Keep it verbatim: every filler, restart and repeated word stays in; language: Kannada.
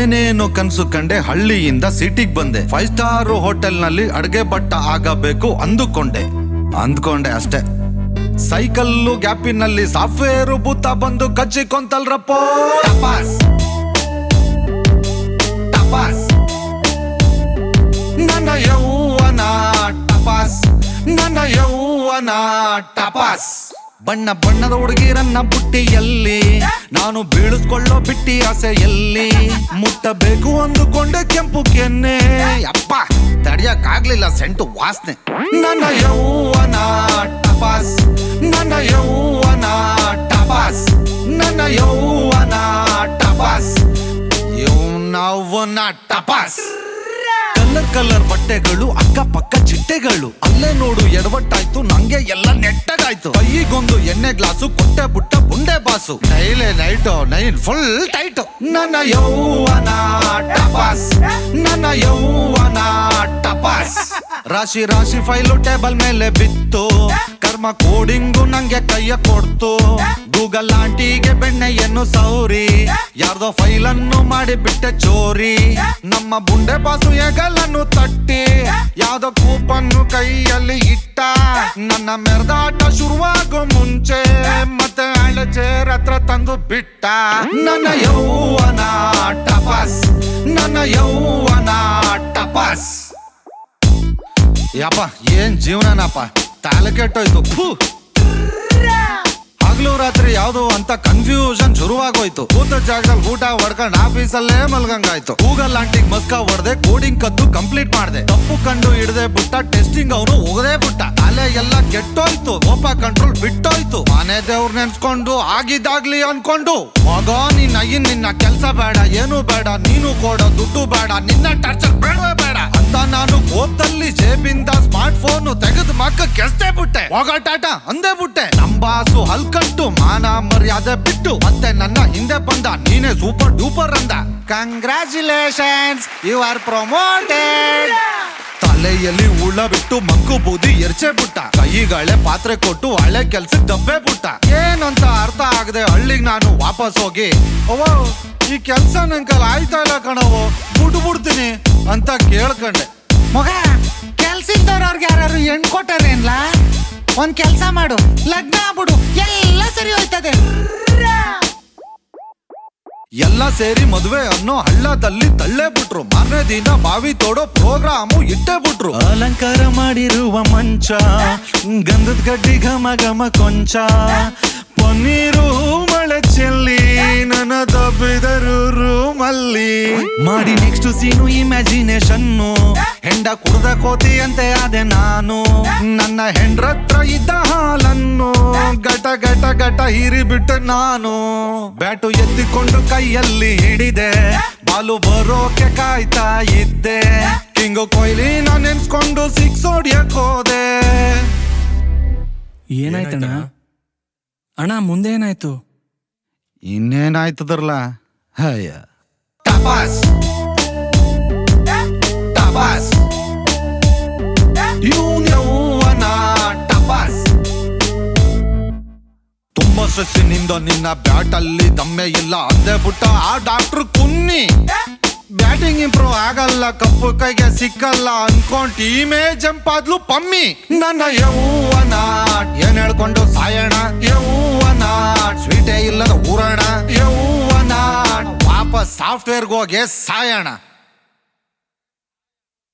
ಏನೇನೋ ಕನ್ಸು ಕಂಡೆ, ಹಳ್ಳಿಯಿಂದ ಸಿಟಿಗ್ ಬಂದೆ. ಫೈವ್ ಸ್ಟಾರ್ ಹೋಟೆಲ್ ನಲ್ಲಿ ಅಡ್ಗೆ ಭಟ್ಟ ಆಗಬೇಕು ಅಂದುಕೊಂಡೆ ಅಂದ್ಕೊಂಡೆ ಅಷ್ಟೇ. ಸೈಕಲ್ಲು ಗ್ಯಾಪಿನಲ್ಲಿ ಸಾಫ್ಟ್ವೇರ್ ಭೂತ ಬಂದು ಕಚ್ಚಿಕೊಂತಲ್ರಪ್ಪೋ. ಟಪಾಸ್ ಟಪಾಸ್ ನನ್ನ ಯೌವನ ಟಪಾಸ್, ನನ್ನ ಯೌವನ ಟಪಾಸ್. ಬಣ್ಣ ಬಣ್ಣದ ಹುಡುಗಿರನ್ನ ಬುಟ್ಟಿಯಲ್ಲಿ ನಾನು ಬೀಳಿಸ್ಕೊಳ್ಳೋ ಬಿಟ್ಟಿ ಆಸೆಯಲ್ಲಿ. ಮುಟ್ಟಬೇಕು ಅಂದುಕೊಂಡೆ ಕೆಂಪು ಕೆನ್ನೆ, ಅಪ್ಪ ತಡಿಯಕ್ಕಾಗ್ಲಿಲ್ಲ ಸೆಂಟು ವಾಸನೆ. ನನ್ನ ಯೌವನ ಟಪಾಸ್, ನನ್ನ ಯೌವನ ಟಪಾಸ್, ನನ್ನ ಯೌವನ ಟಪಾಸ್, ಯೌವನ ಟಪಾಸ್. ಕಲರ್ ಕಲರ್ ಬಟ್ಟೆಗಳು, ಅಕ್ಕ ಪಕ್ಕ ಚಿಟ್ಟೆಗಳು, ಅಲ್ಲೇ ನೋಡು ಎಡವಟ್ಟಾಯ್ತು ನಂಗೆ ಎಲ್ಲ ನೆಟ್ಟಗಾಯ್ತು. ಕೈಗೊಂದು ಎಣ್ಣೆ ಗ್ಲಾಸು ಕೊಟ್ಟೆ ಬುಟ್ಟ ಬುಂಡೆ boss, daily night nine full tight. ನನ್ನ ಯೌವನ ಟಪಾಸ್, ನನ್ನ ಯೌವನ ಟಪಾಸ್. ರಾಶಿ ರಾಶಿ ಫೈಲು ಟೇಬಲ್ ಮೇಲೆ ಬಿತ್ತು, ಕರ್ಮ ಕೋಡಿಂಗು ನಂಗೆ ಕೈಯ ಕೊಡ್ತು. ಗೂಗಲ್ ಆಂಟಿಗೆ ಬೆಣ್ಣೆಯನ್ನು ಸೌರಿ, ಯಾರ್ದೋ ಫೈಲನ್ನು ಮಾಡಿ ಬಿಟ್ಟೆ ಚೋರಿ. ನಮ್ಮ ಬುಂಡೆ ಬಾಸು ಹೆಗಲನ್ನು ತಟ್ಟಿ ಯಾವ್ದೋ ಕೂಪನ್ನು ಕೈಯಲ್ಲಿ ಇಟ್ಟ. ನನ್ನ ಮೆರೆದಾಟ ಶುರುವಾಗೋ ಮುಂಚೆ ಮತ್ತೆ ಹಳೆ ಚೇರ್ ಹತ್ರ ತಂದು ಬಿಟ್ಟ. ನನ್ನ ಯೌವನ ಟಪಾಸ್, ನನ್ನ ಯೌವನ ಟಪಾಸ್. ಯಪ್ಪ ಏನ್ ಜೀವನನಪ್ಪ, ತಲೆ ಕೆಟ್ಟೋಯ್ತು. ಹಗ್ಲು ರಾತ್ರಿ ಯಾವ್ದು ಅಂತ ಕನ್ಫ್ಯೂಷನ್ ಶುರುವಾಗೋಯ್ತು. ಕೂತ ಜಾಗದಲ್ಲಿ ಊಟ ಹೊಡ್ಕೊಂಡ್ ಆಫೀಸಲ್ಲೇ ಮಲ್ಗಂಗಾಯ್ತು. ಗೂಗಲ್ ಆಂಟಿಗ್ ಮಸ್ಕ ಹೊಡೆದೆ, ಕೋಡಿಂಗ್ ಕದ್ದು ಕಂಪ್ಲೀಟ್ ಮಾಡ್ದೆ. ತಪ್ಪು ಕಂಡು ಹಿಡ್ದೆ ಬಿಟ್ಟ, ಟೆಸ್ಟಿಂಗ್ ಅವನು ಹೋಗದೆ ಬಿಟ್ಟ. ತಲೆ ಎಲ್ಲ ಕೆಟ್ಟೋಯ್ತು, ಕೋಪ ಕಂಟ್ರೋಲ್ ಬಿಟ್ಟೋಯ್ತು. ಮನೆ ದೇವ್ರ ನೆನ್ಸ್ಕೊಂಡು ಆಗಿದ್ದಾಗ್ಲಿ ಅನ್ಕೊಂಡು, ಮಗ ನಿನ್ನ ಅಯ್ಯನ್ ನಿನ್ನ ಕೆಲ್ಸ ಬೇಡ, ಏನು ಬೇಡ, ನೀನು ಕೊಡೋ ದುಡ್ಡು ಬೇಡ, ನಿನ್ನ ಟಾರ್ಚರ್ ಬೇಡವೇ ಬೇಡ ಅಂತ ನಾನು ಕೋಪದಲ್ಲಿ ಜೇಬಿಂದ ಸ್ಮಾರ್ಟ್ ಫೋನ್ ತೆಗೆದು ಮಕ್ಕ ಕೆಲ್ಸೇ ಬಿಟ್ಟೆ. ಹೋಗ ಟಾಟಾ ಅಂದೇ ಬಿಟ್ಟೆ. ನಂಬಾಸು ಹಲ್ಕಟ್ಟು ಮಾನ ಮರ್ಯಾದೆ ಬಿಟ್ಟು ಮತ್ತೆ ನನ್ನ ಹಿಂದೆ ಬಂದ, ನೀನೇ ಸೂಪರ್ ಡೂಪರ್ ಅಂದ. Congratulations, you are promoted. ತಲೆಯಲ್ಲಿ ಉಳ್ಳ ಬಿಟ್ಟು ಮಂಕು ಬೂದಿ ಎರ್ಚೆ ಬಿಟ್ಟ. ಕೈಗಳೇ ಪಾತ್ರೆ ಕೊಟ್ಟು ಹಳೆ ಕೆಲ್ಸಕ್ಕೆ ದಬ್ಬೆ ಬಿಟ್ಟ. ಏನಂತ ಅರ್ಥ ಆಗದೆ ಹಳ್ಳಿಗ್ ನಾನು ವಾಪಸ್ ಹೋಗಿ, ಅವೋ ಈ ಕೆಲ್ಸ ನನ್ ಕೈಲಿ ಆಯ್ತಾ ಇಲ್ಲ ಕಣವೋ, ಬಿಟ್ಟು ಬಿಡ್ತೀನಿ ಅಂತ ಕೇಳ್ಕೊಂಡೆ. ಮಗ ಕೆಲ್ಸದವ್ರವ್ರಿಗೆ ಯಾರು ಹೆಣ್ ಕೊಟ್ಟಾರೇನ್ಲ? ಒಂದ್ ಕೆಲ್ಸ ಮಾಡು, ಲಗ್ನ ಆಗ್ಬಿಡು, ಎಲ್ಲ ಸರಿ ಹೋಯ್ತದೆ. ಎಲ್ಲ ಸೇರಿ ಮದುವೆ ಅನ್ನೋ ಹಳ್ಳದಲ್ಲಿ ತಳ್ಳೇ ಬಿಟ್ರು. ಮಾರನೇ ದಿನ ಬಾವಿ ತೋಡೋ ಪ್ರೋಗ್ರಾಮು ಇಟ್ಟೇ ಬಿಟ್ರು. ಅಲಂಕಾರ ಮಾಡಿರುವ ಮಂಚ, ಗಂಧದ ಗಡ್ಡಿ ಘಮ ಘಮ ಕೊಂಚ, ಪನ್ನೀರು ಮಳೆ ಚೆಲ್ಲಿ ನನ್ನ ದಬ್ಬಿದರು ರೂಮಲ್ಲಿ. ಮಾಡಿ ನೆಕ್ಸ್ಟ್ ಸೀನು ಇಮ್ಯಾಜಿನೇಷನ್ನು, ಹೆಂಡ ಕುಡ್ದ ಕೋತಿ ಅಂತೆ ಆದೆ ನಾನು. ನನ್ನ ಹೆಂಡ್ರತ್ರ ಇದ್ದ ಹಾಲನ್ನು ಗಟ ಗಟ ಗಟ ಹೀರಿ ಬಿಟ್ಟೆ ನಾನು. ಬ್ಯಾಟು ಎತ್ತಿಕೊಂಡು ಕೈಯಲ್ಲಿ ಹಿಡಿದೆ, ಬಾಲು ಬರೋಕೆ ಕಾಯ್ತಾ ಇದ್ದೆ. ಕಿಂಗು ಕೊಹ್ಲಿ ನಾನು ನೆನ್ಸ್ಕೊಂಡು ಸಿಕ್ಸ್ ಹೊಡ್ಯಕ್ ಹೋದೆ. ಏನಾಯ್ತಣ್ಣ? ಅಣ್ಣ ಮುಂದೆ ಏನಾಯ್ತು? ಇನ್ನೇನಾಯ್ತದರ್ಲ, ಹಯ್ಯ ಟಪಾಸ್ ಟಪಾಸ್, ಇವ್ನ್ ಯೌವನ ಟಪಾಸ್. ತುಂಬಾ ಸ್ಟ್ರೆಸ್ಸಿನಿಂದ ನಿನ್ನ ಬ್ಯಾಟ್ ಅಲ್ಲಿ ದಮ್ಮೆ ಇಲ್ಲ ಅಂದೆ ಬಿಟ್ಟ ಆ ಡಾಕ್ಟ್ರು ಕುನ್ನಿ. ಬ್ಯಾಟಿಂಗ್ ಇಂಪ್ರೂವ್ ಆಗಲ್ಲ, ಕಪ್ಪು ಕೈಗೆ ಸಿಕ್ಕಲ್ಲ ಅನ್ಕೊಂಡ್ ಟೀಮೇ ಜಂಪ್ ಆದ್ಲು ಪಮ್ಮಿ. ನನ್ನ ಯೌವನ ಏನ್ ಹೇಳ್ಕೊಂಡು ಸಾಯಣ, ಯೌವನ ಸ್ವೀಟೇ ಇಲ್ಲದ ಊರಣ, ಯೌವನ ವಾಪಸ್ ಸಾಫ್ಟ್ವೇರ್ಗೆ ಹೋಗಿ ಸಾಯಣ.